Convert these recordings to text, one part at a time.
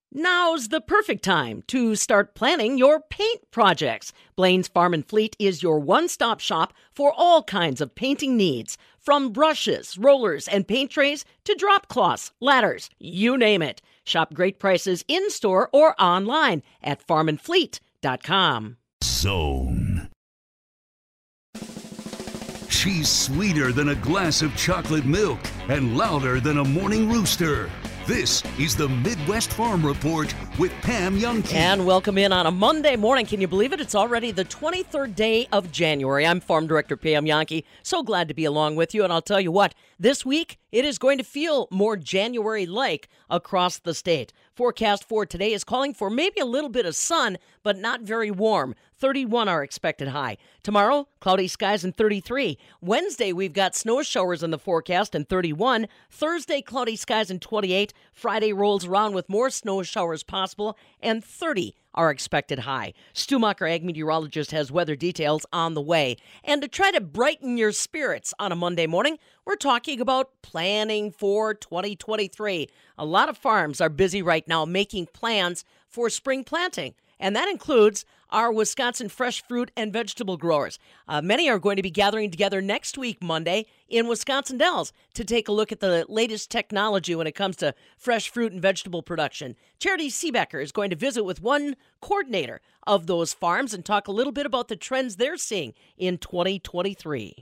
Now's the perfect time to start planning your paint projects. Blaine's Farm and Fleet is your one-stop shop for all kinds of painting needs. From brushes, rollers, and paint trays to drop cloths, ladders, you name it. Shop great prices in-store or online at farmandfleet.com. Zone. She's sweeter than a glass of chocolate milk and louder than a morning rooster. This is the Midwest Farm Report with Pam Jahnke. And welcome in on a Monday morning. Can you believe it? It's already the 23rd day of January. I'm Farm Director Pam Jahnke. So glad to be along with you. And I'll tell you what, this week it is going to feel more January-like across the state. Forecast for today is calling for maybe a little bit of sun, but not very warm. 31 our expected high. Tomorrow, cloudy skies and 33. Wednesday, we've got snow showers in the forecast and 31. Thursday, cloudy skies and 28. Friday rolls around with more snow showers possible and 30 our expected high. Stu Macher, ag meteorologist, has weather details on the way. And to try to brighten your spirits on a Monday morning, we're talking about planning for 2023. A lot of farms are busy right now making plans for spring planting. And that includes our Wisconsin fresh fruit and vegetable growers. Many are going to be gathering together next week, Monday, in Wisconsin Dells to take a look at the latest technology when it comes to fresh fruit and vegetable production. Charity Seebecker is going to visit with one coordinator of those farms and talk a little bit about the trends they're seeing in 2023.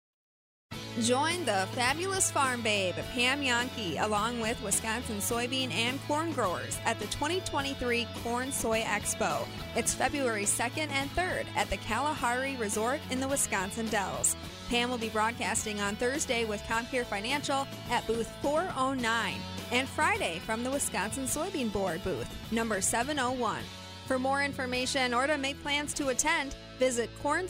Join the fabulous farm babe, Pam Jahnke, along with Wisconsin soybean and corn growers at the 2023 Corn Soy Expo. It's February 2nd and 3rd at the Kalahari Resort in the Wisconsin Dells. Pam will be broadcasting on Thursday with Compeer Financial at booth 409 and Friday from the Wisconsin Soybean Board booth, number 701. For more information or to make plans to attend, visit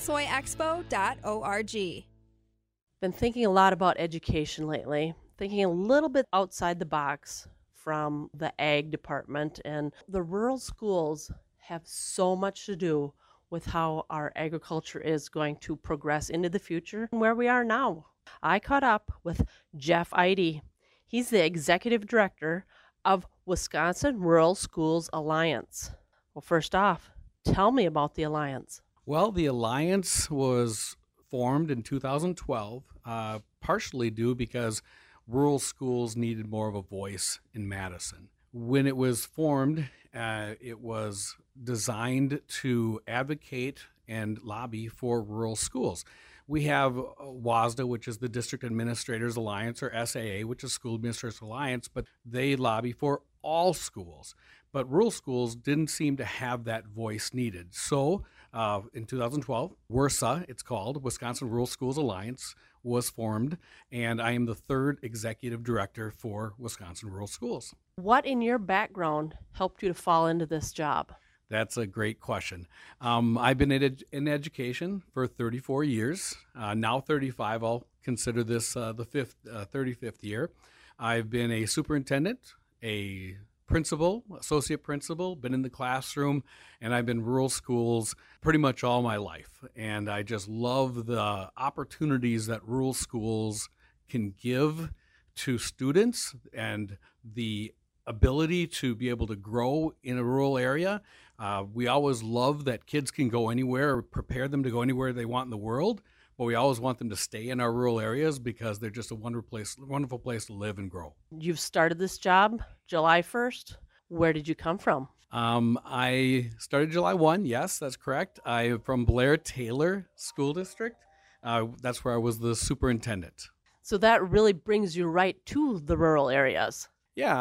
cornsoyexpo.org. Been thinking a lot about education lately, thinking a little bit outside the box from the ag department, and the rural schools have so much to do with how our agriculture is going to progress into the future and where we are now. I caught up with Jeff Eide. He's the executive director of Wisconsin Rural Schools Alliance. Well, first off, tell me about the Alliance. Well, the Alliance was formed in 2012, partially due because rural schools needed more of a voice in Madison. When it was formed, it was designed to advocate and lobby for rural schools. We have WASDA, which is the District Administrators Alliance, or SAA, which is School Administrators Alliance, but they lobby for all schools. But rural schools didn't seem to have that voice needed. So in 2012, WRSA, it's called, Wisconsin Rural Schools Alliance, was formed, and I am the third executive director for Wisconsin Rural Schools. What in your background helped you to fall into this job? That's a great question. I've been in education for 34 years, now 35. I'll consider this the 35th year. I've been a superintendent, a principal, associate principal, been in the classroom, and I've been in rural schools pretty much all my life. And I just love the opportunities that rural schools can give to students and the ability to be able to grow in a rural area. We always love that kids can go anywhere, or prepare them to go anywhere they want in the world, but we always want them to stay in our rural areas because they're just a wonderful place to live and grow. You've started this job July 1st. Where did you come from? I started July 1, yes, that's correct. I am from Blair Taylor School District. That's where I was the superintendent. So that really brings you right to the rural areas. Yeah,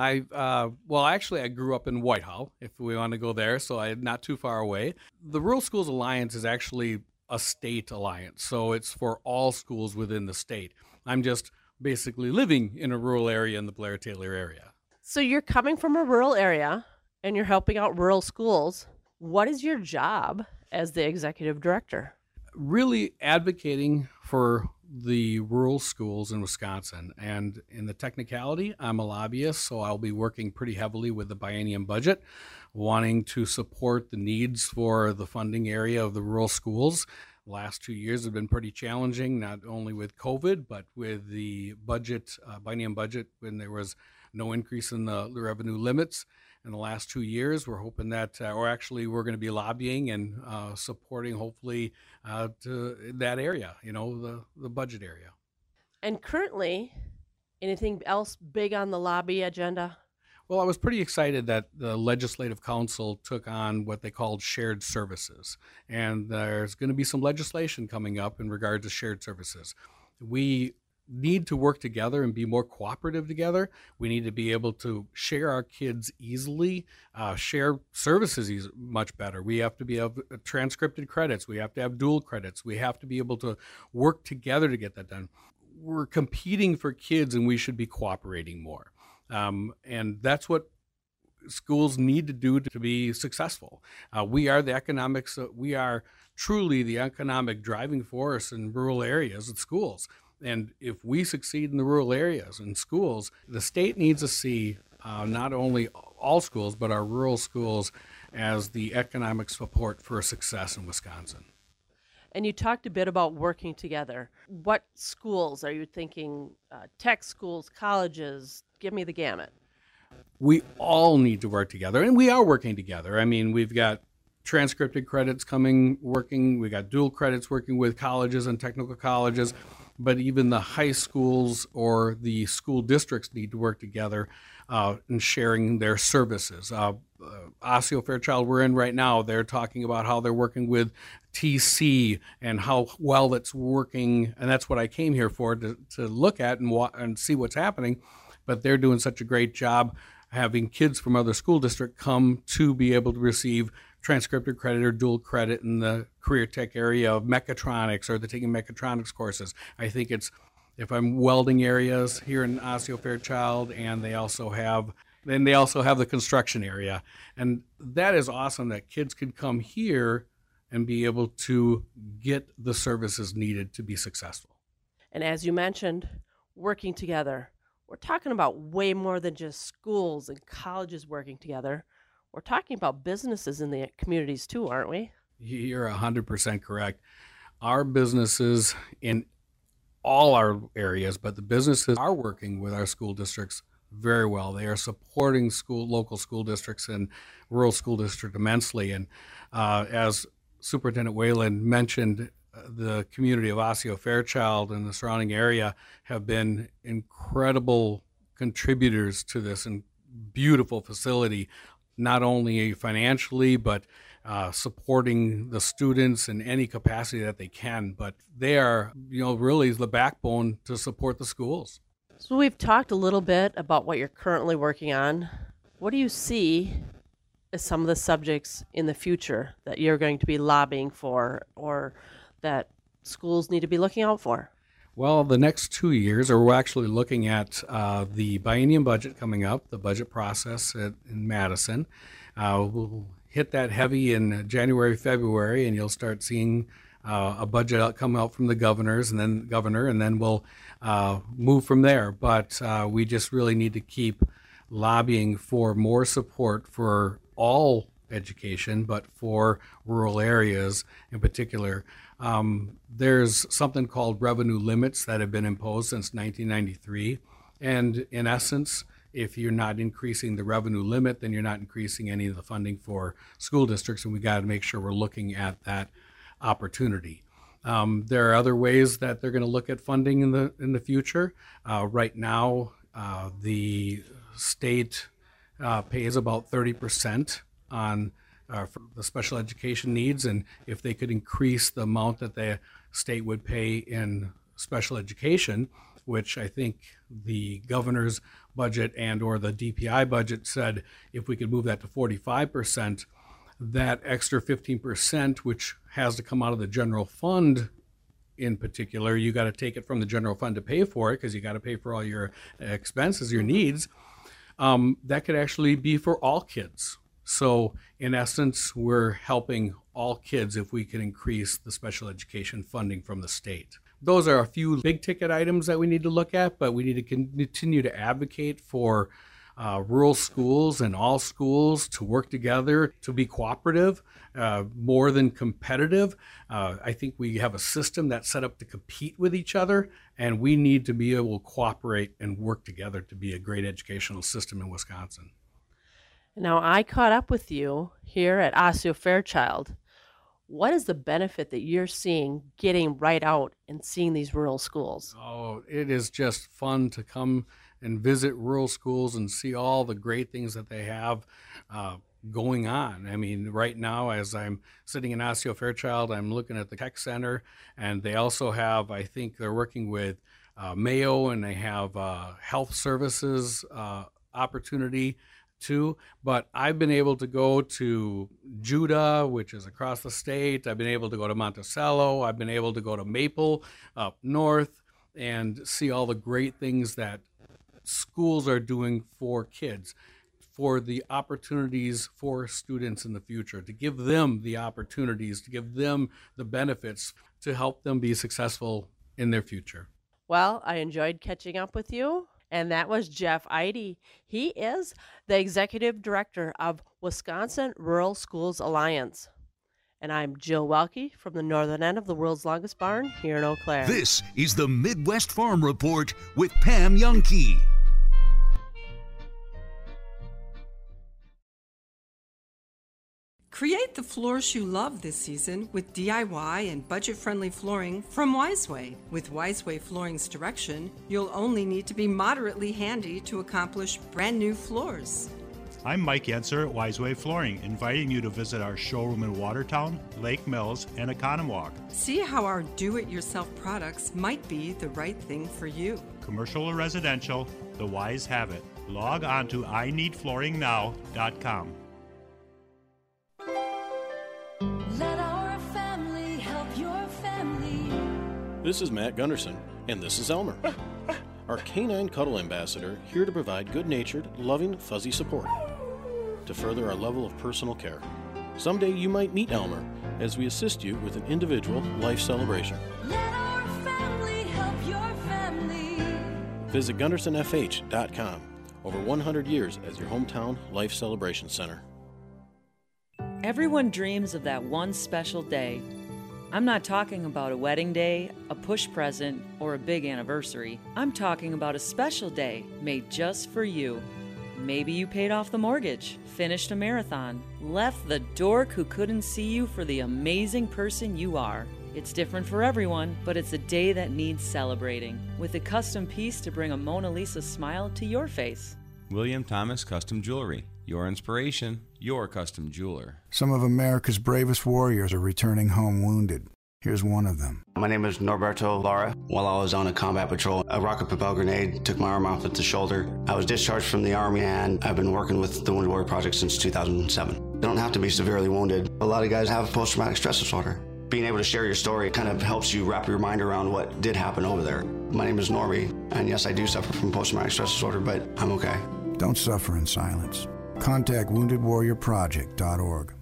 I grew up in Whitehall, if we want to go there, so I'm not too far away. The Rural Schools Alliance is actually a state alliance, so it's for all schools within the state. I'm just basically living in a rural area in the Blair Taylor area. So you're coming from a rural area and you're helping out rural schools. What is your job as the executive director? Really advocating for the rural schools in Wisconsin. And in the technicality, I'm a lobbyist, so I'll be working pretty heavily with the biennium budget, wanting to support the needs for the funding area of the rural schools. The last 2 years have been pretty challenging, not only with COVID, but with the budget, biennium budget, when there was no increase in the revenue limits. in the last 2 years. We're hoping that, we're going to be lobbying and supporting, hopefully, to that area, the budget area. And currently, anything else big on the lobby agenda? Well, I was pretty excited that the Legislative Council took on what they called shared services. And there's going to be some legislation coming up in regard to shared services. We need to work together and be more cooperative together. We need to be able to share our kids easily, share services much better. We have to be able to transcripted credits. We have to have dual credits. We have to be able to work together to get that done. We're competing for kids, and we should be cooperating more. And that's what schools need to do to be successful. We are we are truly the economic driving force in rural areas and schools. And if we succeed in the rural areas and schools, the state needs to see not only all schools, but our rural schools as the economic support for success in Wisconsin. And you talked a bit about working together. What schools are you thinking? Tech schools, colleges? Give me the gamut. We all need to work together, and we are working together. I mean, we've got transcripted credits working. We got dual credits working with colleges and technical colleges, but even the high schools or the school districts need to work together in sharing their services. Osseo Fairchild we're in right now, they're talking about how they're working with TC and how well it's working, and that's what I came here for, to look at and see what's happening. But they're doing such a great job having kids from other school districts come to be able to receive transcripted credit or dual credit in the career tech area of mechatronics, or they're taking mechatronics courses. I think if I'm welding areas here in Osseo Fairchild, and they also have the construction area. And that is awesome that kids can come here and be able to get the services needed to be successful. And as you mentioned, working together. We're talking about way more than just schools and colleges working together. We're talking about businesses in the communities too, aren't we? You're 100% correct. Our businesses in all our areas, but the businesses are working with our school districts very well. They are supporting local school districts and rural school districts immensely. And as Superintendent Whalen mentioned, the community of Osseo Fairchild and the surrounding area have been incredible contributors to this and beautiful facility, not only financially, but supporting the students in any capacity that they can. But they are, really the backbone to support the schools. So we've talked a little bit about what you're currently working on. What do you see as some of the subjects in the future that you're going to be lobbying for, or that schools need to be looking out for? Well, the next 2 years, or we're actually looking at the biennium budget coming up, the budget process in Madison. We'll hit that heavy in January, February, and you'll start seeing a budget come out from the governor, and then we'll move from there. But we just really need to keep lobbying for more support for all education, but for rural areas in particular. There's something called revenue limits that have been imposed since 1993. And in essence, if you're not increasing the revenue limit, then you're not increasing any of the funding for school districts, and we got to make sure we're looking at that opportunity. There are other ways that they're going to look at funding in the future. Right now, the state pays about 30% on for the special education needs, and if they could increase the amount that the state would pay in special education, which I think the governor's budget and or the DPI budget said if we could move that to 45%, that extra 15%, which has to come out of the general fund in particular, you got to take it from the general fund to pay for it, because you got to pay for all your expenses, your needs. That could actually be for all kids. So in essence, we're helping all kids if we can increase the special education funding from the state. Those are a few big ticket items that we need to look at, but we need to continue to advocate for rural schools and all schools to work together, to be cooperative, more than competitive. I think we have a system that's set up to compete with each other, and we need to be able to cooperate and work together to be a great educational system in Wisconsin. Now, I caught up with you here at Osseo Fairchild. What is the benefit that you're seeing getting right out and seeing these rural schools? Oh, it is just fun to come and visit rural schools and see all the great things that they have going on. I mean, right now, as I'm sitting in Osseo Fairchild, I'm looking at the tech center, and they also have, I think they're working with Mayo, and they have health services opportunity too. But I've been able to go to Judah, which is across the state. I've been able to go to Monticello. I've been able to go to Maple up north and see all the great things that schools are doing for kids, for the opportunities for students in the future, to give them the opportunities, to give them the benefits, to help them be successful in their future. Well, I enjoyed catching up with you. And that was Jeff Eide. He is the Executive Director of Wisconsin Rural Schools Alliance. And I'm Jill Welke from the northern end of the world's longest barn here in Eau Claire. This is the Midwest Farm Report with Pam Jahnke. Create the floors you love this season with DIY and budget-friendly flooring from Wiseway. With Wiseway Flooring's direction, you'll only need to be moderately handy to accomplish brand new floors. I'm Mike Yenser at Wiseway Flooring, inviting you to visit our showroom in Watertown, Lake Mills, and Economwalk. See how our do-it-yourself products might be the right thing for you. Commercial or residential, the Wise have it. Log on to ineedflooringnow.com. Let our family help your family. This is Matt Gunderson, and this is Elmer, our canine cuddle ambassador, here to provide good-natured, loving, fuzzy support to further our level of personal care. Someday you might meet Elmer as we assist you with an individual life celebration. Let our family help your family. Visit GundersonFH.com. Over 100 years as your hometown life celebration center. Everyone dreams of that one special day. I'm not talking about a wedding day, a push present, or a big anniversary. I'm talking about a special day made just for you. Maybe you paid off the mortgage, finished a marathon, left the dork who couldn't see you for the amazing person you are. It's different for everyone, but it's a day that needs celebrating, with a custom piece to bring a Mona Lisa smile to your face. William Thomas Custom Jewelry. Your inspiration, your custom jeweler. Some of America's bravest warriors are returning home wounded. Here's one of them. My name is Norberto Lara. While I was on a combat patrol, a rocket-propelled grenade took my arm off at the shoulder. I was discharged from the Army, and I've been working with the Wounded Warrior Project since 2007. You don't have to be severely wounded. A lot of guys have post-traumatic stress disorder. Being able to share your story kind of helps you wrap your mind around what did happen over there. My name is Norby, and yes, I do suffer from post-traumatic stress disorder, but I'm okay. Don't suffer in silence. Contact WoundedWarriorProject.org.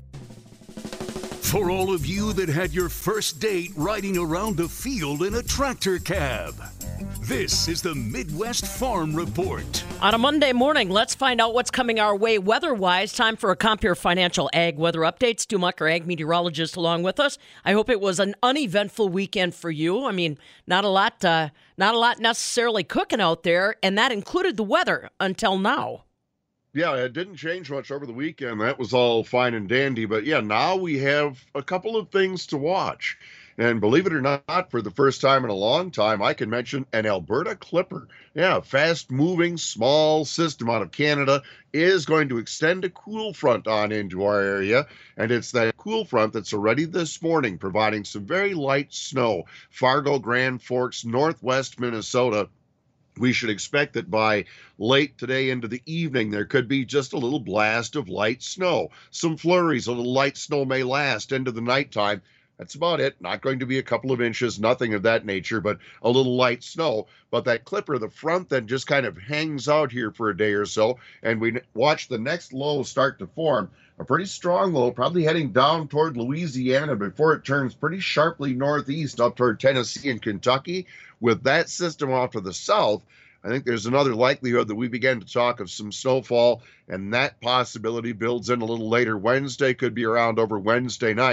For all of you that had your first date riding around the field in a tractor cab, this is the Midwest Farm Report. On a Monday morning, let's find out what's coming our way weather-wise. Time for a Compeer Financial Ag Weather Update. Stu Muck, our ag meteorologist, along with us. I hope it was an uneventful weekend for you. I mean, not a lot necessarily cooking out there, and that included the weather until now. Yeah, it didn't change much over the weekend. That was all fine and dandy. But yeah, now we have a couple of things to watch. And believe it or not, for the first time in a long time, I can mention an Alberta Clipper. Yeah, fast-moving, small system out of Canada is going to extend a cool front on into our area. And it's that cool front that's already this morning providing some very light snow. Fargo, Grand Forks, northwest Minnesota. We should expect that by late today into the evening, there could be just a little blast of light snow. Some flurries, a little light snow may last into the nighttime. That's about it. Not going to be a couple of inches, nothing of that nature, but a little light snow. But that Clipper, the front then just kind of hangs out here for a day or so, and we watch the next low start to form. A pretty strong low, probably heading down toward Louisiana before it turns pretty sharply northeast up toward Tennessee and Kentucky. With that system off to the south, I think there's another likelihood that we begin to talk of some snowfall, and that possibility builds in a little later. Wednesday could be around over Wednesday night.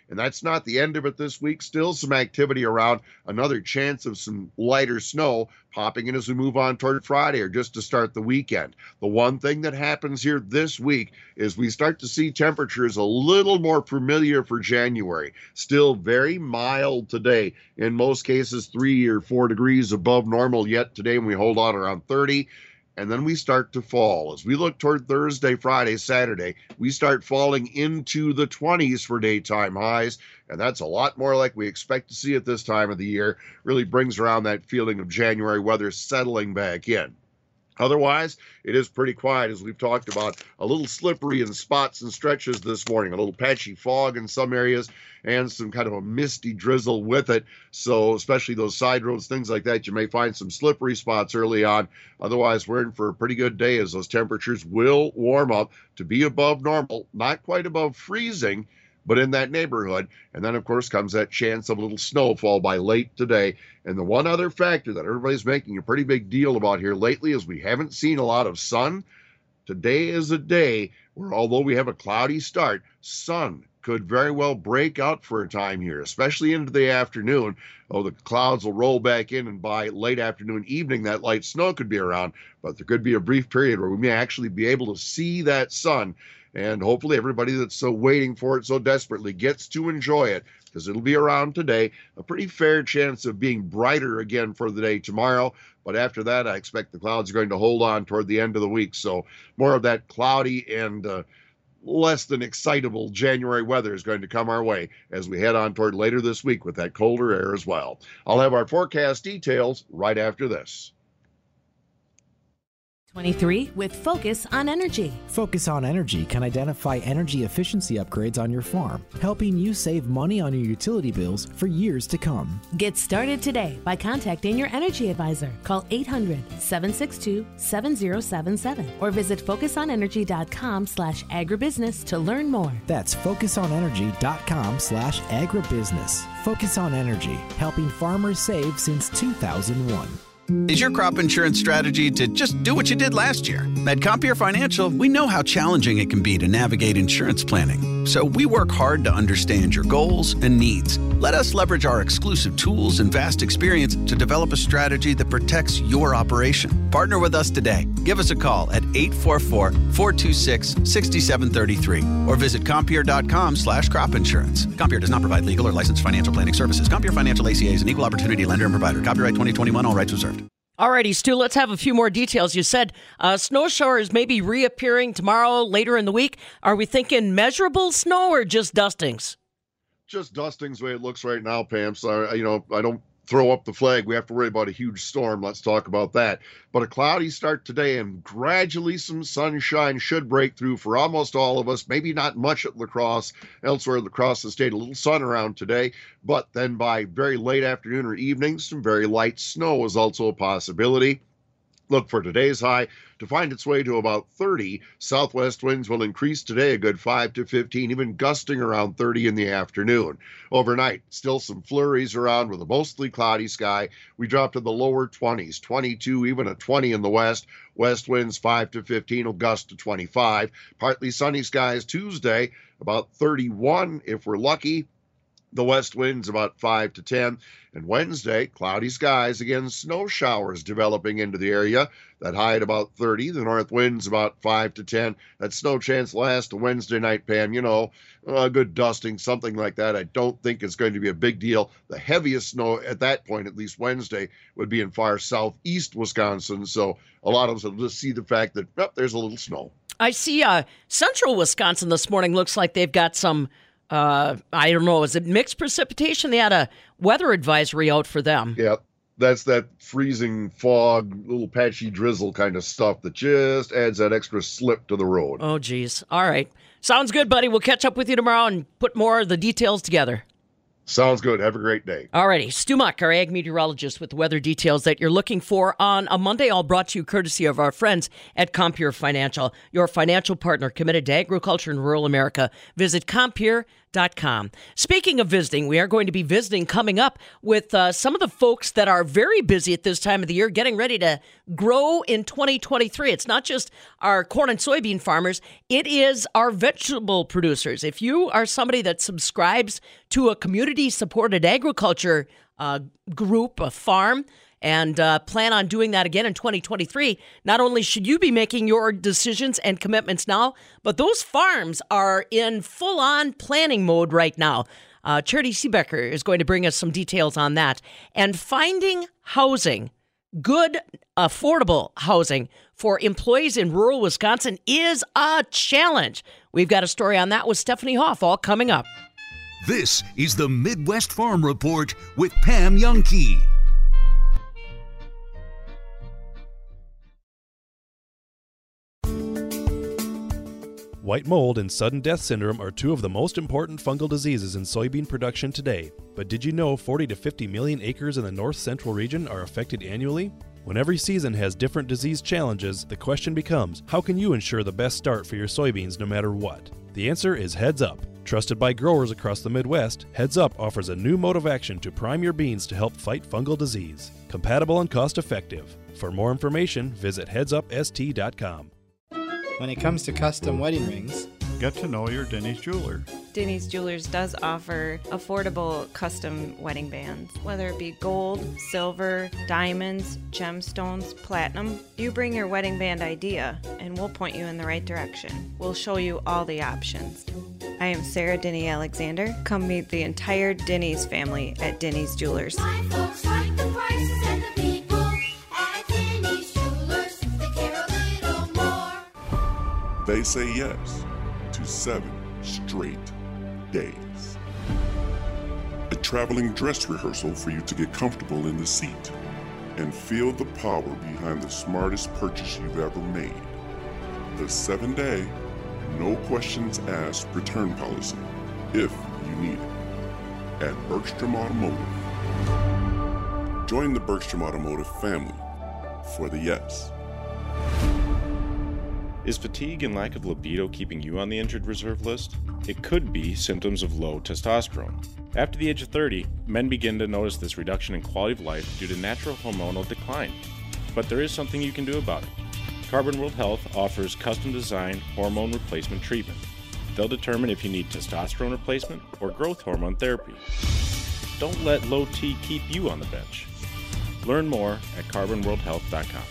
And that's not the end of it this week. Still some activity around. Another chance of some lighter snow popping in as we move on toward Friday or just to start the weekend. The one thing that happens here this week is we start to see temperatures a little more familiar for January. Still very mild today. In most cases, 3 or 4 degrees above normal yet today, when we hold on around 30. And then we start to fall. As we look toward Thursday, Friday, Saturday, we start falling into the 20s for daytime highs. And that's a lot more like we expect to see at this time of the year. Really brings around that feeling of January weather settling back in. Otherwise, it is pretty quiet, as we've talked about. A little slippery in spots and stretches this morning. A little patchy fog in some areas and some kind of a misty drizzle with it. So especially those side roads, things like that, you may find some slippery spots early on. Otherwise, we're in for a pretty good day as those temperatures will warm up to be above normal, not quite above freezing, but in that neighborhood. And then, of course, comes that chance of a little snowfall by late today. And the one other factor that everybody's making a pretty big deal about here lately is we haven't seen a lot of sun. Today is a day where, although we have a cloudy start, sun could very well break out for a time here, especially into the afternoon. Oh, the clouds will roll back in, and by late afternoon, evening, that light snow could be around. But there could be a brief period where we may actually be able to see that sun. And hopefully everybody that's so waiting for it so desperately gets to enjoy it, because it'll be around today. A pretty fair chance of being brighter again for the day tomorrow. But after that, I expect the clouds are going to hold on toward the end of the week. So more of that cloudy and less than excitable January weather is going to come our way as we head on toward later this week with that colder air as well. I'll have our forecast details right after this. 23 with Focus on Energy. Focus on Energy can identify energy efficiency upgrades on your farm, helping you save money on your utility bills for years to come. Get started today by contacting your energy advisor. Call 800-762-7077 or visit focusonenergy.com/agribusiness to learn more. That's focusonenergy.com/agribusiness. Focus on Energy, helping farmers save since 2001. Is your crop insurance strategy to just do what you did last year? At Compeer Financial, we know how challenging it can be to navigate insurance planning. So we work hard to understand your goals and needs. Let us leverage our exclusive tools and vast experience to develop a strategy that protects your operation. Partner with us today. Give us a call at 844-426-6733 or visit Compeer.com/crop insurance. Compeer does not provide legal or licensed financial planning services. Compeer Financial ACA is an equal opportunity lender and provider. Copyright 2021, all rights reserved. Alrighty, Stu, let's have a few more details. You said snow showers may be reappearing tomorrow, later in the week. Are we thinking measurable snow or just dustings? Just dustings the way it looks right now, Pam. So, I don't throw up the flag. We have to worry about a huge storm. Let's talk about that. But a cloudy start today, and gradually some sunshine should break through for almost all of us. Maybe not much at La Crosse. Elsewhere across the state, a little sun around today. But then by very late afternoon or evening, some very light snow is also a possibility. Look for today's high to find its way to about 30. Southwest winds will increase today a good 5 to 15, even gusting around 30 in the afternoon. Overnight, still some flurries around with a mostly cloudy sky. We drop to the lower 20s, 22, even a 20 in the west. West winds 5 to 15 will gust to 25. Partly sunny skies Tuesday, about 31 if we're lucky. The west winds about 5 to 10. And Wednesday, cloudy skies, again, snow showers developing into the area. That high at about 30. The north winds about 5 to 10. That snow chance lasts to Wednesday night, Pam. A good dusting, something like that. I don't think it's going to be a big deal. The heaviest snow at that point, at least Wednesday, would be in far southeast Wisconsin. So a lot of us will just see the fact that there's a little snow. I see central Wisconsin this morning looks like they've got some I don't know, is it mixed precipitation? They had a weather advisory out for them. Yeah, that's that freezing fog, little patchy drizzle kind of stuff that just adds that extra slip to the road. Oh, geez. All right. Sounds good, buddy. We'll catch up with you tomorrow and put more of the details together. Sounds good. Have a great day. Alrighty, Stu Muck, our ag meteorologist, with the weather details that you're looking for on a Monday, all brought to you courtesy of our friends at Compeer Financial, your financial partner committed to agriculture in rural America. Visit Compeer.com. Speaking of visiting, we are going to be visiting coming up with some of the folks that are very busy at this time of the year getting ready to grow in 2023. It's not just our corn and soybean farmers, it is our vegetable producers. If you are somebody that subscribes to a community-supported agriculture group, a farm, and plan on doing that again in 2023, not only should you be making your decisions and commitments now, but those farms are in full-on planning mode right now. Charity Seebecker is going to bring us some details on that. And finding housing, good, affordable housing for employees in rural Wisconsin is a challenge. We've got a story on that with Stephanie Hoff, all coming up. This is the Midwest Farm Report with Pam Jahnke. White mold and sudden death syndrome are two of the most important fungal diseases in soybean production today. But did you know 40 to 50 million acres in the north central region are affected annually? When every season has different disease challenges, the question becomes, how can you ensure the best start for your soybeans no matter what? The answer is Heads Up. Trusted by growers across the Midwest, Heads Up offers a new mode of action to prime your beans to help fight fungal disease. Compatible and cost-effective. For more information, visit headsupst.com. When it comes to custom wedding rings, get to know your Denny's jeweler. Denny's Jewelers does offer affordable custom wedding bands, whether it be gold, silver, diamonds, gemstones, platinum. You bring your wedding band idea and we'll point you in the right direction. We'll show you all the options. I am Sarah Denny Alexander. Come meet the entire Denny's family at Denny's Jewelers. My folks like the prices and the people at Denny's Jewelers. They care a little more. They say yes to 7 straight days. A traveling dress rehearsal for you to get comfortable in the seat and feel the power behind the smartest purchase you've ever made. The 7-day, no questions asked return policy, if you need it, at Bergstrom Automotive. Join the Bergstrom Automotive family for the yes. Is fatigue and lack of libido keeping you on the injured reserve list? It could be symptoms of low testosterone. After the age of 30, men begin to notice this reduction in quality of life due to natural hormonal decline. But there is something you can do about it. Carbon World Health offers custom-designed hormone replacement treatment. They'll determine if you need testosterone replacement or growth hormone therapy. Don't let low T keep you on the bench. Learn more at carbonworldhealth.com.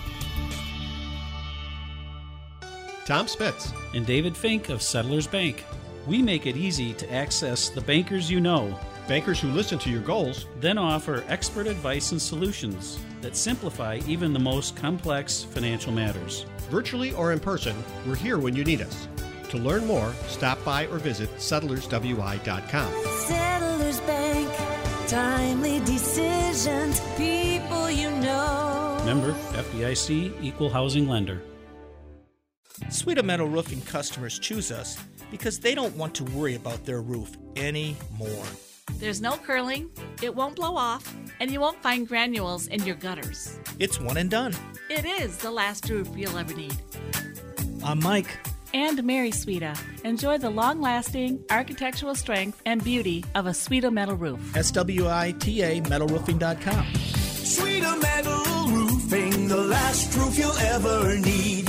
Tom Spitz and David Fink of Settlers Bank. We make it easy to access the bankers you know. Bankers who listen to your goals. Then offer expert advice and solutions that simplify even the most complex financial matters. Virtually or in person, we're here when you need us. To learn more, stop by or visit settlerswi.com. Settlers Bank, timely decisions, people you know. Member FDIC, Equal Housing Lender. Sweeta Metal Roofing customers choose us because they don't want to worry about their roof anymore. There's no curling, it won't blow off, and you won't find granules in your gutters. It's one and done. It is the last roof you'll ever need. I'm Mike. And Mary Sweeta. Enjoy the long-lasting architectural strength and beauty of a Sweeta Metal roof. SWITA metalroofing.com. Sweeta Metal Roofing, the last roof you'll ever need.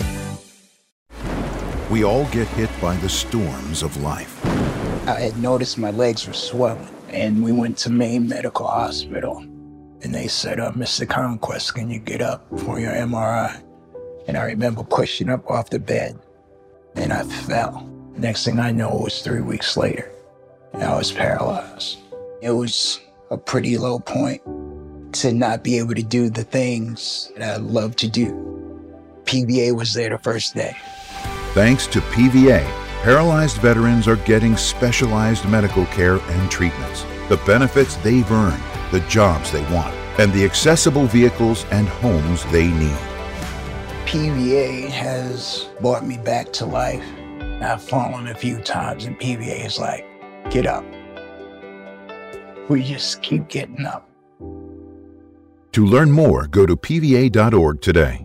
We all get hit by the storms of life. I had noticed my legs were swelling, and we went to Maine Medical Hospital. And they said, Mr. Conquest, can you get up for your MRI? And I remember pushing up off the bed, and I fell. Next thing I know, it was 3 weeks later, and I was paralyzed. It was a pretty low point to not be able to do the things that I love to do. PVA was there the first day. Thanks to PVA, paralyzed veterans are getting specialized medical care and treatments, the benefits they've earned, the jobs they want, and the accessible vehicles and homes they need. PVA has brought me back to life. I've fallen a few times, and PVA is like, get up. We just keep getting up. To learn more, go to pva.org today.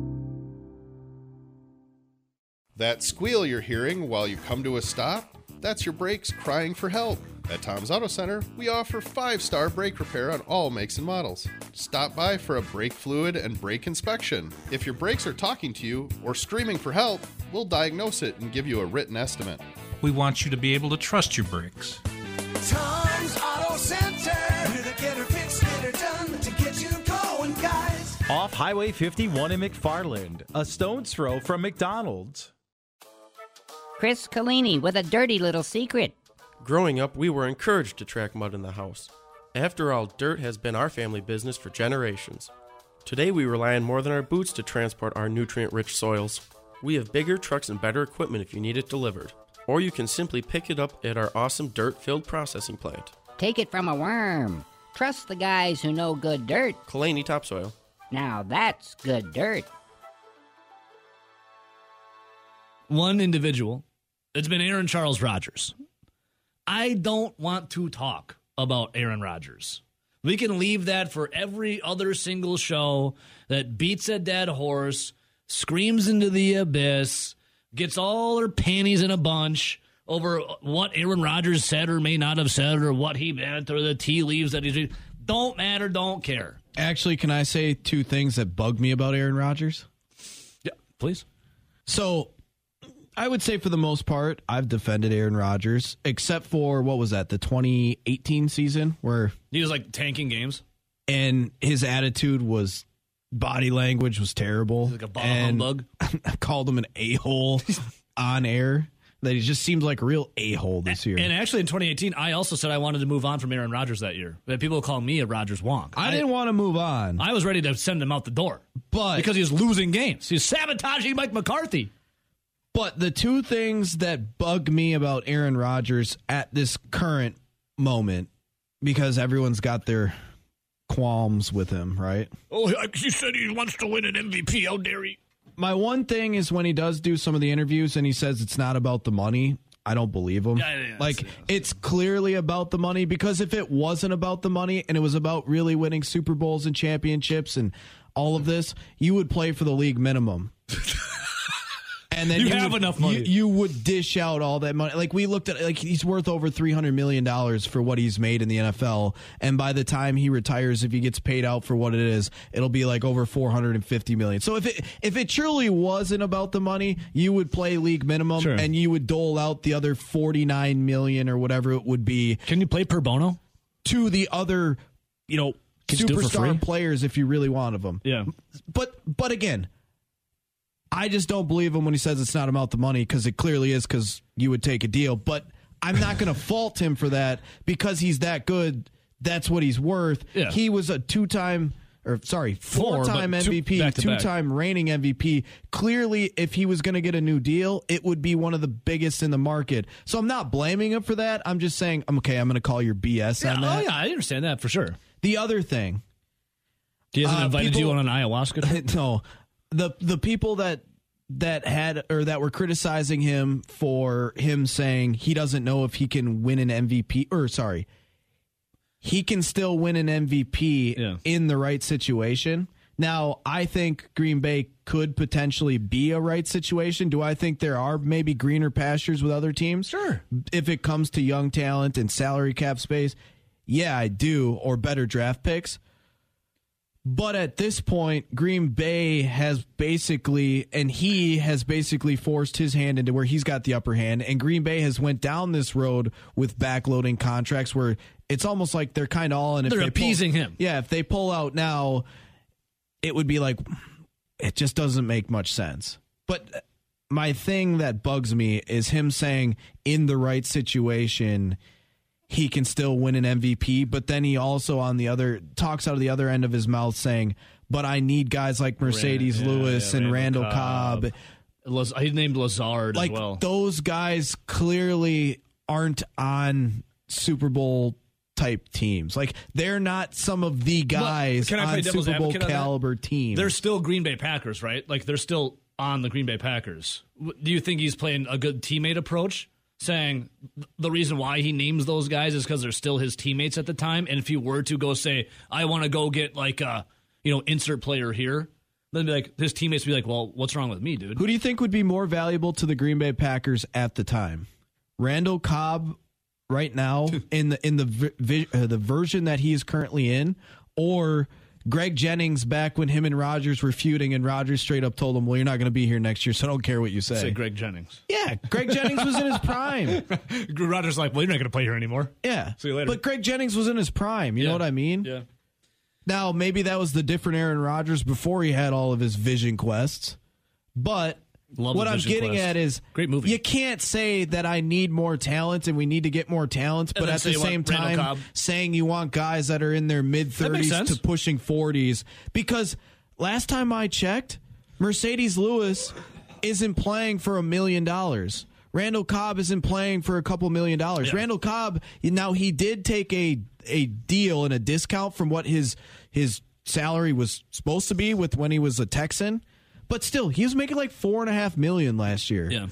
That squeal you're hearing while you come to a stop, that's your brakes crying for help. At Tom's Auto Center, we offer 5-star brake repair on all makes and models. Stop by for a brake fluid and brake inspection. If your brakes are talking to you or screaming for help, we'll diagnose it and give you a written estimate. We want you to be able to trust your brakes. Tom's Auto Center. We're the get her fixed, get her done to get you going, guys. Off Highway 51 in McFarland, a stone's throw from McDonald's. Chris Collini with a dirty little secret. Growing up, we were encouraged to track mud in the house. After all, dirt has been our family business for generations. Today, we rely on more than our boots to transport our nutrient-rich soils. We have bigger trucks and better equipment if you need it delivered. Or you can simply pick it up at our awesome dirt-filled processing plant. Take it from a worm. Trust the guys who know good dirt. Kalani Topsoil. Now that's good dirt. One individual. It's been Aaron Charles Rodgers. I don't want to talk about Aaron Rodgers. We can leave that for every other single show that beats a dead horse, screams into the abyss, gets all her panties in a bunch over what Aaron Rodgers said or may not have said or what he meant or the tea leaves that he's... Don't matter, don't care. Actually, can I say two things that bug me about Aaron Rodgers? Yeah, please. So, I would say for the most part, I've defended Aaron Rodgers, except for, what was that, the 2018 season where... He was like tanking games. And his attitude was, body language was terrible. Like a ball humbug. I called him an a-hole on air. That he just seemed like a real a-hole this year. And actually in 2018, I also said I wanted to move on from Aaron Rodgers that year. But people call me a Rodgers wonk. I didn't want to move on. I was ready to send him out the door. But because he was losing games. He was sabotaging Mike McCarthy. But the two things that bug me about Aaron Rodgers at this current moment, because everyone's got their qualms with him, right? Oh, he said he wants to win an MVP. How dare he? My one thing is when he does do some of the interviews and he says it's not about the money, I don't believe him. It's clearly about the money, because if it wasn't about the money and it was about really winning Super Bowls and championships and all of this, you would play for the league minimum. And then you have enough money. You would dish out all that money. Like, we looked at, like, he's worth over $300 million for what he's made in the NFL. And by the time he retires, if he gets paid out for what it is, it'll be like over $450 million. So if it truly wasn't about the money, you would play league minimum, sure, and you would dole out the other $49 million or whatever it would be. Can you play per bono? To the other, superstar players if you really wanted them. Yeah. But again, I just don't believe him when he says it's not about the money, because it clearly is, because you would take a deal. But I'm not going to fault him for that, because he's that good. That's what he's worth. Yeah. He was a four-time MVP, two-time reigning MVP. Clearly, if he was going to get a new deal, it would be one of the biggest in the market. So I'm not blaming him for that. I'm just saying, okay, I'm going to call your BS on that. Oh, yeah, I understand that for sure. The other thing. He hasn't invited you on an ayahuasca? No. The people that were criticizing him for him saying he doesn't know if he can win an MVP, he can still win an MVP in the right situation. Now, I think Green Bay could potentially be a right situation. Do I think there are maybe greener pastures with other teams? Sure. If it comes to young talent and salary cap space, yeah, I do, or better draft picks. But at this point, Green Bay has basically forced his hand into where he's got the upper hand, and Green Bay has went down this road with backloading contracts where it's almost like they're kind of all in. They're appeasing him. Yeah, if they pull out now, it would be like, it just doesn't make much sense. But my thing that bugs me is him saying in the right situation he can still win an MVP, but then he also talks out of the other end of his mouth saying, but I need guys like Mercedes Lewis and Randall Cobb. He named Lazard as well. Those guys clearly aren't on Super Bowl type teams. Like, they're not some of the guys on Super Bowl caliber teams. They're still Green Bay Packers, right? Like, they're still on the Green Bay Packers. Do you think he's playing a good teammate approach? saying the reason why he names those guys is because they're still his teammates at the time. And if he were to go say, I want to go get like a, insert player here, then be like his teammates would be like, well, what's wrong with me, dude? Who do you think would be more valuable to the Green Bay Packers at the time? Randall Cobb right now in the version that he is currently in, or Greg Jennings back when him and Rodgers were feuding and Rodgers straight up told him, well, you're not going to be here next year, so I don't care what you say. Say Greg Jennings. Yeah, Greg Jennings was in his prime. Rodgers like, well, you're not going to play here anymore. Yeah. See you later. But Greg Jennings was in his prime. You know what I mean? Yeah. Now, maybe that was the different Aaron Rodgers before he had all of his vision quests. But what I'm getting at is, great movie. You can't say that I need more talent and we need to get more talent, but at the same time saying you want guys that are in their mid-30s to pushing 40s. Because last time I checked, Mercedes Lewis isn't playing for $1 million. Randall Cobb isn't playing for a couple $1 million. Yeah. Randall Cobb, now he did take a deal and a discount from what his salary was supposed to be with when he was a Texan, but still, he was making like $4.5 million last year. Yeah.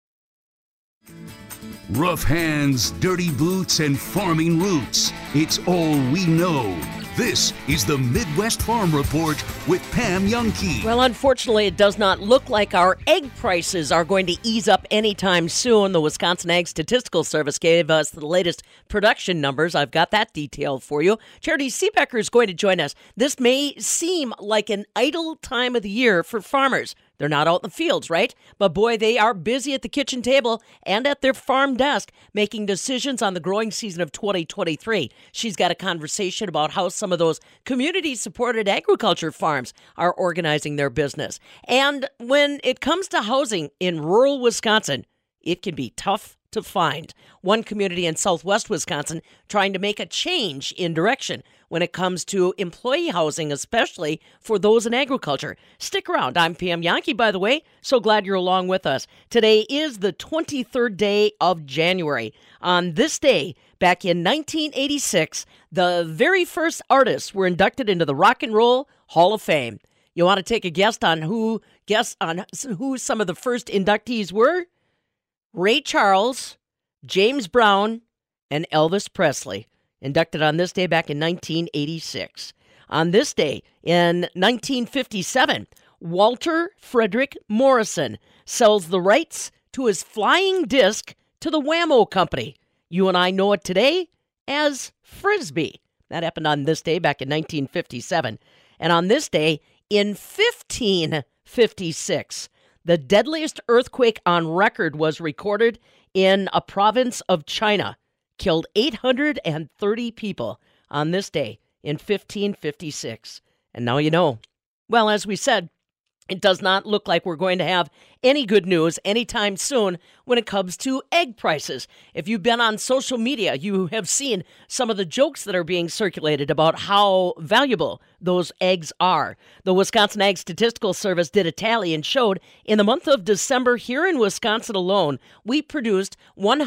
Rough hands, dirty boots, and farming roots. It's all we know. This is the Midwest Farm Report with Pam Youngkey. Well, unfortunately, it does not look like our egg prices are going to ease up anytime soon. The Wisconsin Ag Statistical Service gave us the latest production numbers. I've got that detailed for you. Charity Seebecker is going to join us. This may seem like an idle time of the year for farmers. They're not out in the fields, right? But boy, they are busy at the kitchen table and at their farm desk making decisions on the growing season of 2023. She's got a conversation about how some of those community-supported agriculture farms are organizing their business. And when it comes to housing in rural Wisconsin, it can be tough to find. One community in southwest Wisconsin trying to make a change in direction when it comes to employee housing, especially for those in agriculture. Stick around. I'm Pam Youngkey, by the way. So glad you're along with us. Today is the 23rd day of January. On this day, back in 1986, the very first artists were inducted into the Rock and Roll Hall of Fame. You want to take a guess on who some of the first inductees were? Ray Charles, James Brown, and Elvis Presley, inducted on this day back in 1986. On this day in 1957, Walter Frederick Morrison sells the rights to his flying disc to the Wham-O Company. You and I know it today as Frisbee. That happened on this day back in 1957. And on this day in 1556, the deadliest earthquake on record was recorded in a province of China. Killed 830 people on this day in 1556. And now you know. Well, as we said, it does not look like we're going to have any good news anytime soon when it comes to egg prices. If you've been on social media, you have seen some of the jokes that are being circulated about how valuable those eggs are. The Wisconsin Ag Statistical Service did a tally and showed in the month of December here in Wisconsin alone, we produced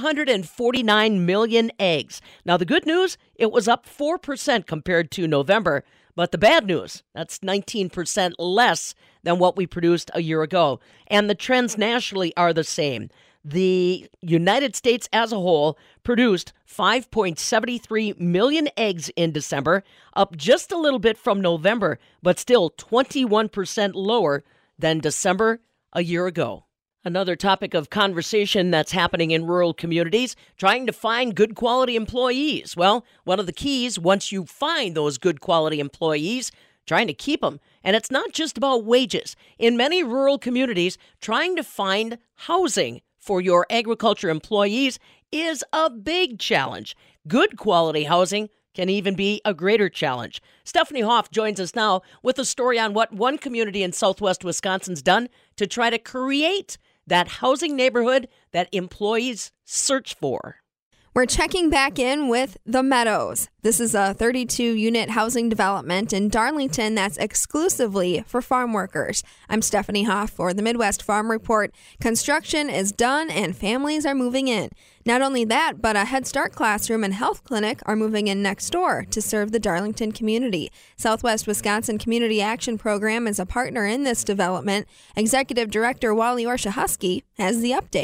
149 million eggs. Now, the good news, it was up 4% compared to November. But the bad news, that's 19% less than what we produced a year ago. And the trends nationally are the same. The United States as a whole produced 5.73 million eggs in December, up just a little bit from November, but still 21% lower than December a year ago. Another topic of conversation that's happening in rural communities, trying to find good quality employees. Well, one of the keys, once you find those good quality employees, trying to keep them. And it's not just about wages. In many rural communities, trying to find housing for your agriculture employees is a big challenge. Good quality housing can even be a greater challenge. Stephanie Hoff joins us now with a story on what one community in southwest Wisconsin's done to try to create that housing neighborhood that employees search for. We're checking back in with The Meadows. This is a 32-unit housing development in Darlington that's exclusively for farm workers. I'm Stephanie Hoff for the Midwest Farm Report. Construction is done and families are moving in. Not only that, but a Head Start classroom and health clinic are moving in next door to serve the Darlington community. Southwest Wisconsin Community Action Program is a partner in this development. Executive Director Wally Orshahusky has the update.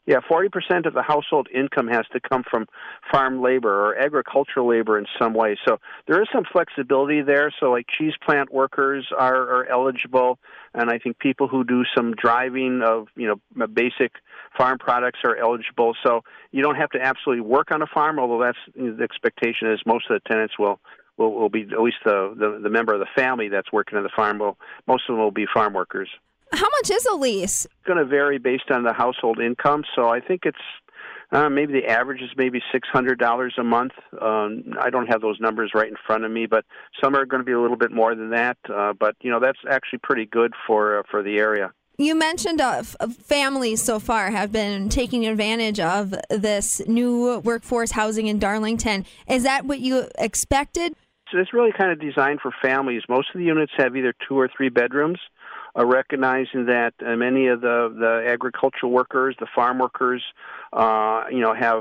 Yeah, 40% of the household income has to come from farm labor or agricultural labor in some way. So there is some flexibility there. So like cheese plant workers are eligible, and I think people who do some driving of, basic farm products are eligible. So you don't have to absolutely work on a farm, although that's the expectation is most of the tenants will be, at least the member of the family that's working on the farm, most of them will be farm workers. How much is a lease? It's going to vary based on the household income. So I think it's maybe the average is maybe $600 a month. I don't have those numbers right in front of me, but some are going to be a little bit more than that. But that's actually pretty good for the area. You mentioned families so far have been taking advantage of this new workforce housing in Darlington. Is that what you expected? So it's really kind of designed for families. Most of the units have either 2 or 3 bedrooms. Recognizing that many of the agricultural workers, the farm workers, have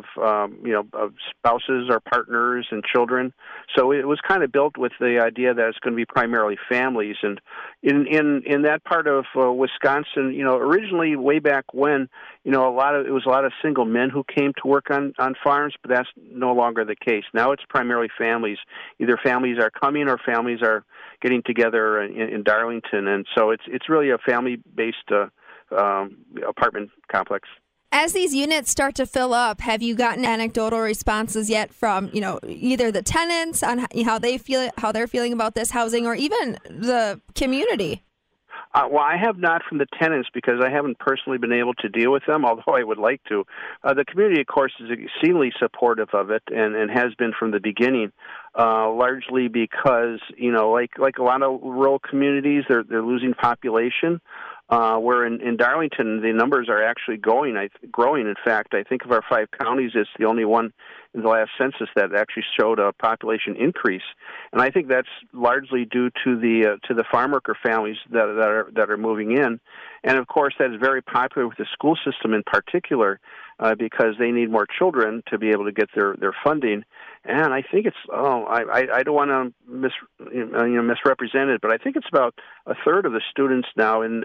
spouses or partners and children. So it was kind of built with the idea that it's going to be primarily families. And in that part of Wisconsin, originally way back when, it was a lot of single men who came to work on farms, but that's no longer the case. Now it's primarily families. Either families are coming or families are getting together in Darlington, and so it's really a family-based apartment complex. As these units start to fill up, have you gotten anecdotal responses yet from either the tenants on how they're feeling about this housing, or even the community? Well, I have not from the tenants because I haven't personally been able to deal with them, although I would like to. The community, of course, is exceedingly supportive of it and has been from the beginning, largely because, like a lot of rural communities, they're losing population. Where in Darlington, the numbers are actually growing. In fact, I think of our 5 counties, it's the only one in the last census that actually showed a population increase, and I think that's largely due to the farm worker families that are moving in, and of course that is very popular with the school system in particular because they need more children to be able to get their funding. And I think it's I don't want to misrepresent it, but I think it's about a third of the students now in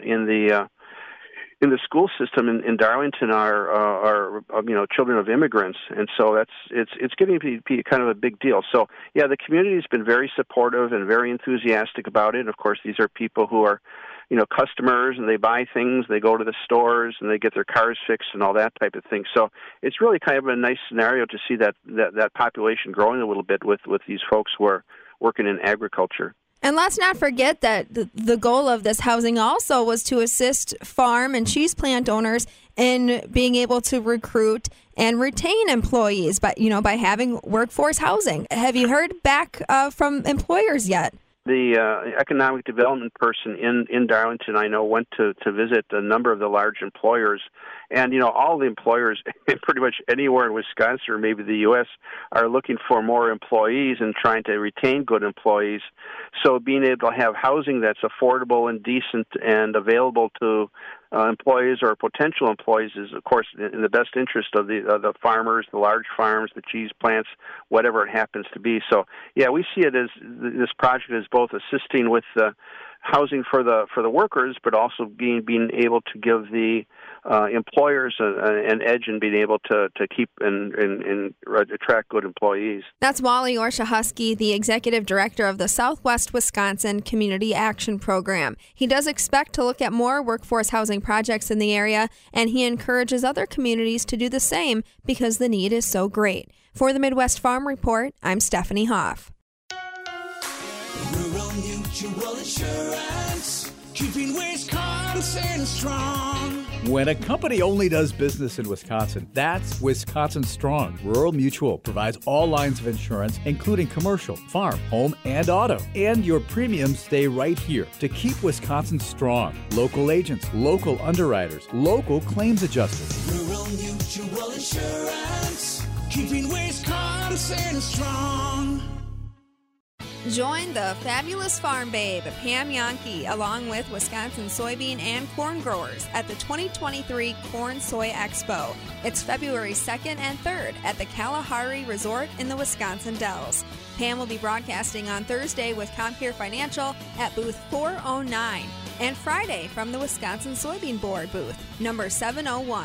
the school system in Darlington are children of immigrants, and so it's getting to be kind of a big deal. So yeah, the community has been very supportive and very enthusiastic about it. Of course, these are people who are customers, and they buy things, they go to the stores, and they get their cars fixed and all that type of thing. So it's really kind of a nice scenario to see that population growing a little bit with these folks who are working in agriculture. And let's not forget that the goal of this housing also was to assist farm and cheese plant owners in being able to recruit and retain employees by having workforce housing. Have you heard back from employers yet? The economic development person in Darlington, I know, went to visit a number of the large employers. And, all the employers pretty much anywhere in Wisconsin or maybe the U.S. are looking for more employees and trying to retain good employees. So being able to have housing that's affordable and decent and available to employees or potential employees is, of course, in the best interest of the farmers, the large farms, the cheese plants, whatever it happens to be. So, yeah, we see it as this project as both assisting with housing for the workers, but also being able to give the employers an edge in being able to keep and attract good employees. That's Wally Orshahusky, the executive director of the Southwest Wisconsin Community Action Program. He does expect to look at more workforce housing projects in the area, and he encourages other communities to do the same because the need is so great. For the Midwest Farm Report, I'm Stephanie Hoff. Rural Mutual Insurance, keeping Wisconsin strong. When a company only does business in Wisconsin, that's Wisconsin Strong. Rural Mutual provides all lines of insurance, including commercial, farm, home, and auto. And your premiums stay right here to keep Wisconsin strong. Local agents, local underwriters, local claims adjusters. Rural Mutual Insurance, keeping Wisconsin strong. Join the fabulous farm babe, Pam Yankee, along with Wisconsin soybean and corn growers at the 2023 Corn Soy Expo. It's February 2nd and 3rd at the Kalahari Resort in the Wisconsin Dells. Pam will be broadcasting on Thursday with Comcare Financial at booth 409 and Friday from the Wisconsin Soybean Board booth, number 701.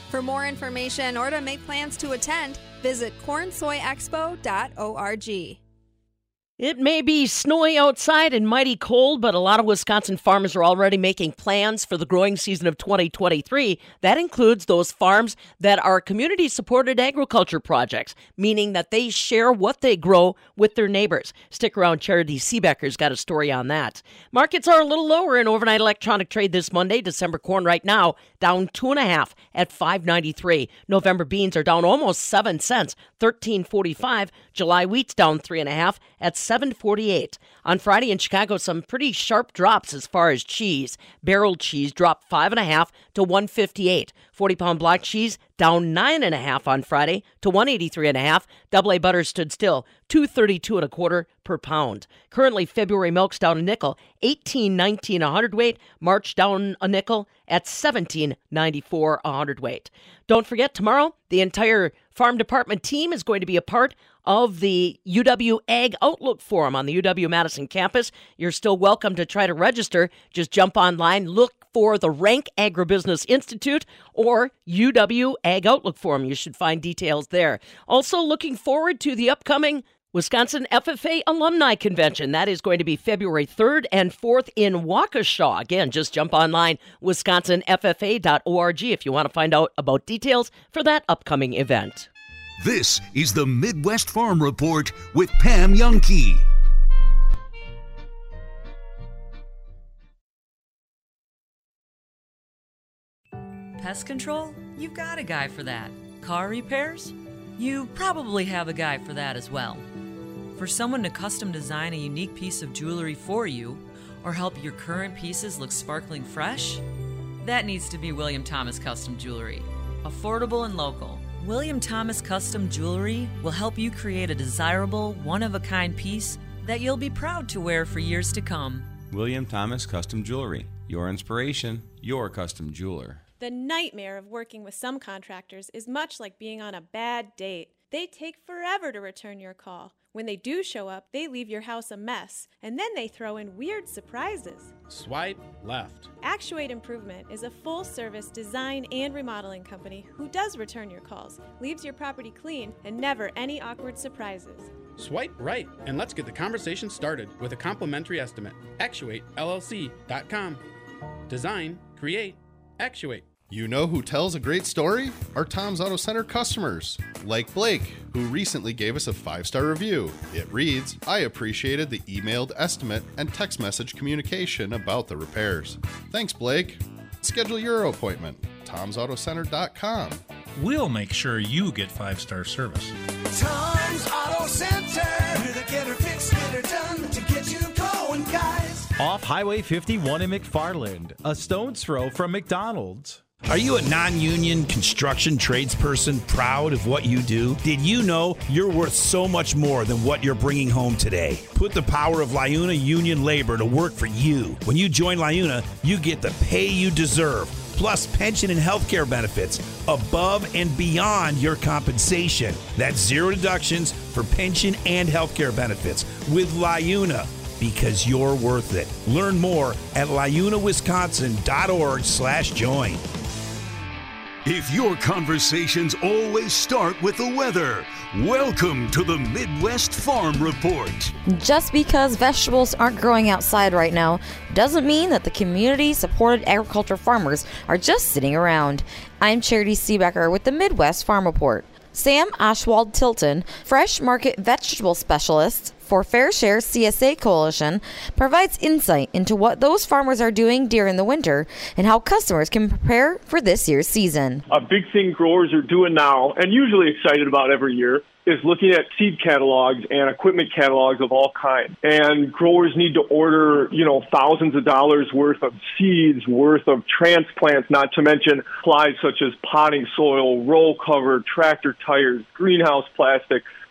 For more information or to make plans to attend, visit cornsoyexpo.org. It may be snowy outside and mighty cold, but a lot of Wisconsin farmers are already making plans for the growing season of 2023. That includes those farms that are community-supported agriculture projects, meaning that they share what they grow with their neighbors. Stick around, Charity Seebecker's got a story on that. Markets are a little lower in overnight electronic trade this Monday. December corn right now down 2.5 at $5.93. November beans are down almost 7 cents, $13.45. July wheat's down 3.5 at $7.48. On Friday in Chicago, some pretty sharp drops as far as cheese. Barreled cheese dropped 5.5 to $1.58. 40-pound block cheese down 9.5 on Friday to $1.83.5. Double A butter stood still, $2.32 per pound. Currently, February milk's down a nickel, $18.19 a hundredweight. March down a nickel at $17.94 a hundredweight. Don't forget, tomorrow, the entire farm department team is going to be a part of the UW Ag Outlook Forum on the UW-Madison campus. You're still welcome to try to register. Just jump online, look for the Rank Agribusiness Institute or UW Ag Outlook Forum. You should find details there. Also looking forward to the upcoming Wisconsin FFA Alumni Convention. That is going to be February 3rd and 4th in Waukesha. Again, just jump online, wisconsinffa.org, if you want to find out about details for that upcoming event. This is the Midwest Farm Report with Pam Youngkey. Pest control? You've got a guy for that. Car repairs? You probably have a guy for that as well. For someone to custom design a unique piece of jewelry for you, or help your current pieces look sparkling fresh? That needs to be William Thomas Custom Jewelry. Affordable and local. William Thomas Custom Jewelry will help you create a desirable, one-of-a-kind piece that you'll be proud to wear for years to come. William Thomas Custom Jewelry. Your inspiration, your custom jeweler. The nightmare of working with some contractors is much like being on a bad date. They take forever to return your call. When they do show up, they leave your house a mess, and then they throw in weird surprises. Swipe left. Actuate Improvement is a full-service design and remodeling company who does return your calls, leaves your property clean, and never any awkward surprises. Swipe right, and let's get the conversation started with a complimentary estimate. ActuateLLC.com. Design, create, actuate. You know who tells a great story? Our Tom's Auto Center customers, like Blake, who recently gave us a 5-star review. It reads, "I appreciated the emailed estimate and text message communication about the repairs. Thanks, Blake. Schedule your appointment. Tom'sAutoCenter.com. We'll make sure you get 5-star service. Tom's Auto Center. We're the get her fixed, get her done to get you going, guys. Off Highway 51 in McFarland, a stone's throw from McDonald's. Are you a non-union construction tradesperson proud of what you do? Did you know you're worth so much more than what you're bringing home today? Put the power of LiUNA union labor to work for you. When you join LiUNA, you get the pay you deserve, plus pension and health care benefits above and beyond your compensation. That's zero deductions for pension and health care benefits with LiUNA, because you're worth it. Learn more at liunawisconsin.org/join. If your conversations always start with the weather, welcome to the Midwest Farm Report. Just because vegetables aren't growing outside right now doesn't mean that the community-supported agriculture farmers are just sitting around. I'm Charity Seebecker with the Midwest Farm Report. Sam Oswald Tilton, fresh market vegetable specialist for Fair Share CSA Coalition, provides insight into what those farmers are doing during the winter and how customers can prepare for this year's season. A big thing growers are doing now, and usually excited about every year, is looking at seed catalogs and equipment catalogs of all kinds. And growers need to order, thousands of dollars worth of seeds, worth of transplants, not to mention supplies such as potting soil, roll cover, tractor tires, greenhouse plastic,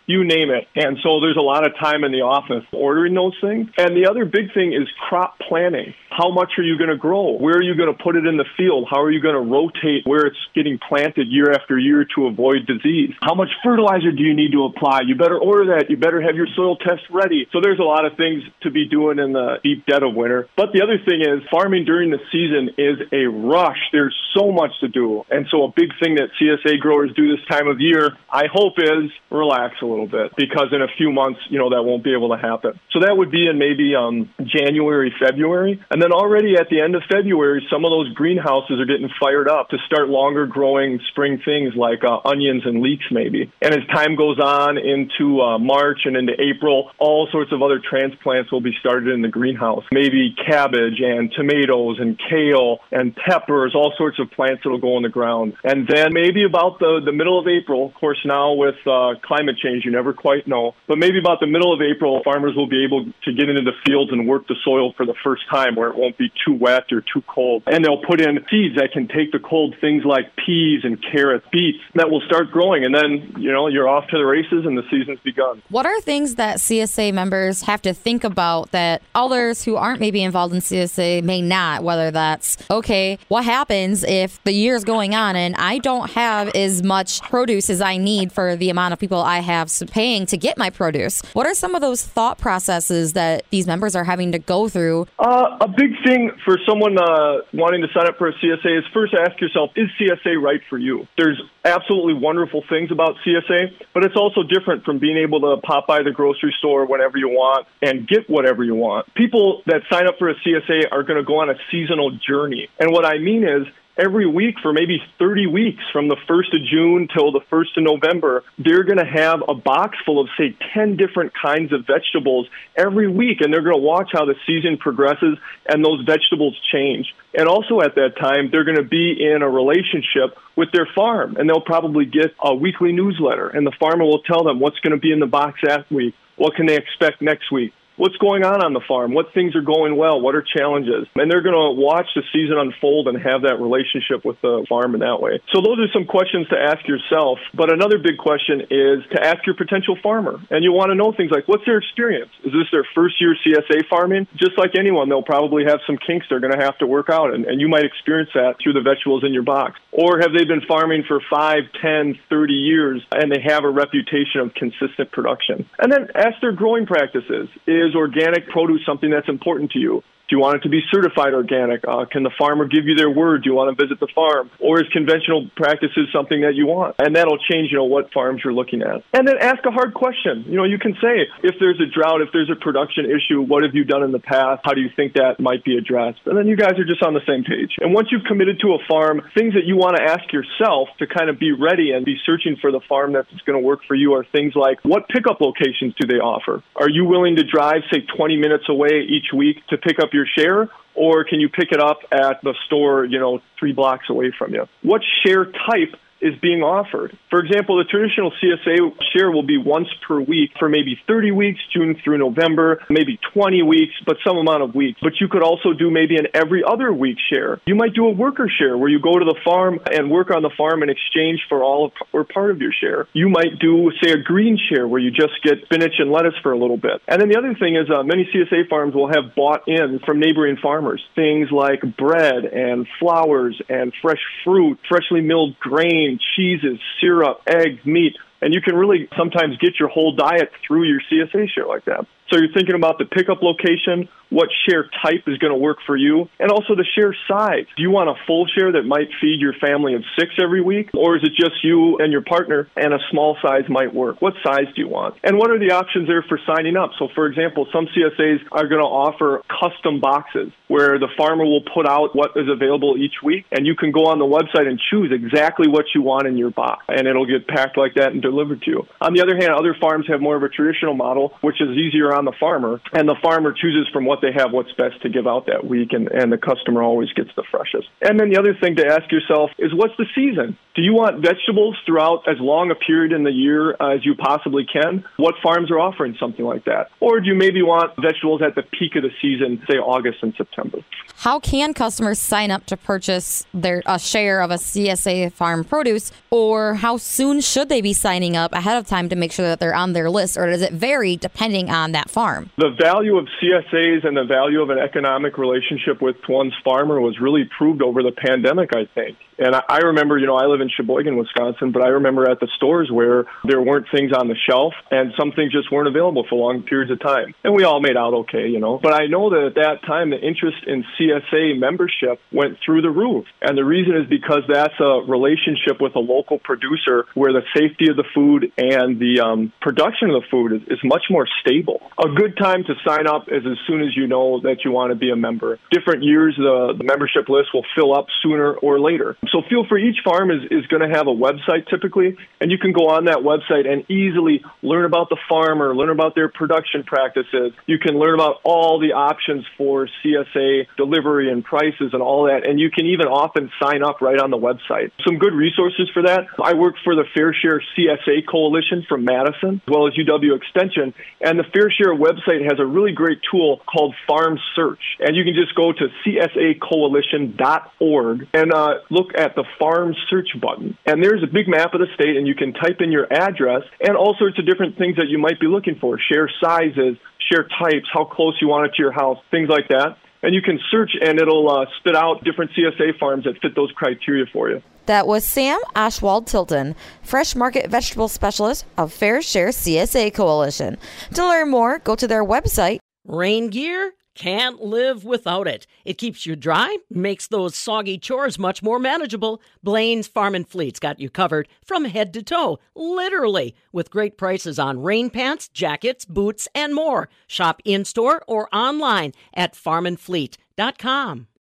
you name it. And so there's a lot of time in the office ordering those things. And the other big thing is crop planning. How much are you going to grow? Where are you going to put it in the field? How are you going to rotate where it's getting planted year after year to avoid disease? How much fertilizer do you need to apply? You better order that. You better have your soil test ready. So there's a lot of things to be doing in the deep dead of winter. But the other thing is farming during the season is a rush. There's so much to do. And so a big thing that CSA growers do this time of year, I hope, is relax a little bit, because in a few months, that won't be able to happen. So that would be in maybe January, February. And then already at the end of February, some of those greenhouses are getting fired up to start longer growing spring things like onions and leeks maybe. And as time goes on into March and into April, all sorts of other transplants will be started in the greenhouse. Maybe cabbage and tomatoes and kale and peppers, all sorts of plants that will go in the ground. And then maybe about the middle of April, of course now with climate change, you never quite know, but maybe about the middle of April, farmers will be able to get into the fields and work the soil for the first time where it won't be too wet or too cold. And they'll put in seeds that can take the cold, things like peas and carrots, beets, that will start growing. And then, you're off to the races and the season's begun. What are things that CSA members have to think about that others who aren't maybe involved in CSA may not? Whether that's, okay, what happens if the year's going on and I don't have as much produce as I need for the amount of people I have paying to get my produce? What are some of those thought processes that these members are having to go through? A big thing for someone wanting to sign up for a CSA is first ask yourself, is CSA right for you? There's absolutely wonderful things about CSA, but it's also different from being able to pop by the grocery store whenever you want and get whatever you want. People that sign up for a CSA are going to go on a seasonal journey. And what I mean is, every week for maybe 30 weeks, from the 1st of June till the 1st of November, they're going to have a box full of, say, 10 different kinds of vegetables every week, and they're going to watch how the season progresses and those vegetables change. And also at that time, they're going to be in a relationship with their farm, and they'll probably get a weekly newsletter, and the farmer will tell them what's going to be in the box that week, what can they expect next week. What's going on the farm? What things are going well? What are challenges? And they're going to watch the season unfold and have that relationship with the farm in that way. So those are some questions to ask yourself. But another big question is to ask your potential farmer. And you want to know things like, what's their experience? Is this their first year CSA farming? Just like anyone, they'll probably have some kinks they're going to have to work out. And you might experience that through the vegetables in your box. Or have they been farming for 5, 10, 30 years and they have a reputation of consistent production? And then ask their growing practices. Is organic produce something that's important to you? Do you want it to be certified organic? Can the farmer give you their word? Do you want to visit the farm? Or is conventional practices something that you want? And that'll change, what farms you're looking at. And then ask a hard question. You can say, if there's a drought, if there's a production issue, what have you done in the past? How do you think that might be addressed? And then you guys are just on the same page. And once you've committed to a farm, things that you want to ask yourself to kind of be ready and be searching for the farm that's going to work for you are things like, what pickup locations do they offer? Are you willing to drive, say, 20 minutes away each week to pick up your share? Or can you pick it up at the store, 3 blocks away from you? What share type is being offered? For example, the traditional CSA share will be once per week for maybe 30 weeks, June through November, maybe 20 weeks, but some amount of weeks. But you could also do maybe an every other week share. You might do a worker share where you go to the farm and work on the farm in exchange for all or part of your share. You might do, say, a green share where you just get spinach and lettuce for a little bit. And then the other thing is many CSA farms will have bought in from neighboring farmers things like bread and flowers and fresh fruit, freshly milled grain, cheeses, syrup, eggs, meat, and you can really sometimes get your whole diet through your CSA share like that. So you're thinking about the pickup location, what share type is going to work for you, and also the share size. Do you want a full share that might feed your family of 6 every week, or is it just you and your partner and a small size might work? What size do you want? And what are the options there for signing up? So, for example, some CSAs are going to offer custom boxes where the farmer will put out what is available each week, and you can go on the website and choose exactly what you want in your box, and it'll get packed like that and delivered to you. On the other hand, other farms have more of a traditional model, which is easier on the farmer, and the farmer chooses from what they have what's best to give out that week, and the customer always gets the freshest. And then the other thing to ask yourself is, what's the season? Do you want vegetables throughout as long a period in the year as you possibly can? What farms are offering something like that? Or do you maybe want vegetables at the peak of the season, say August and September? How can customers sign up to purchase a share of a CSA farm produce, or how soon should they be signing up ahead of time to make sure that they're on their list, or does it vary depending on that farm? The value of CSAs and the value of an economic relationship with one's farmer was really proved over the pandemic, I think. And I remember, I live in Sheboygan, Wisconsin, but I remember at the stores where there weren't things on the shelf and some things just weren't available for long periods of time. And we all made out okay, But I know that at that time, the interest in CSA membership went through the roof. And the reason is because that's a relationship with a local producer where the safety of the food and the production of the food is much more stable. A good time to sign up is as soon as you know that you want to be a member. Different years, the membership list will fill up sooner or later. So feel free. Each farm is going to have a website typically, and you can go on that website and easily learn about the farmer, learn about their production practices. You can learn about all the options for CSA delivery and prices and all that, and you can even often sign up right on the website. Some good resources for that. I work for the Fair Share CSA Coalition from Madison, as well as UW Extension, and the Fair Share website has a really great tool called Farm Search, and you can just go to csacoalition.org and look at the Farm Search button. And there's a big map of the state, and you can type in your address and all sorts of different things that you might be looking for. Share sizes, share types, how close you want it to your house, things like that. And you can search, and it'll spit out different CSA farms that fit those criteria for you. That was Sam Ashwald-Tilton, Fresh Market Vegetable Specialist of Fair Share CSA Coalition. To learn more, go to their website. Rain gear? Can't live without it. It keeps you dry, makes those soggy chores much more manageable. Blaine's Farm and Fleet's got you covered from head to toe, literally, with great prices on rain pants, jackets, boots, and more. Shop in-store or online at farmandfleet.com.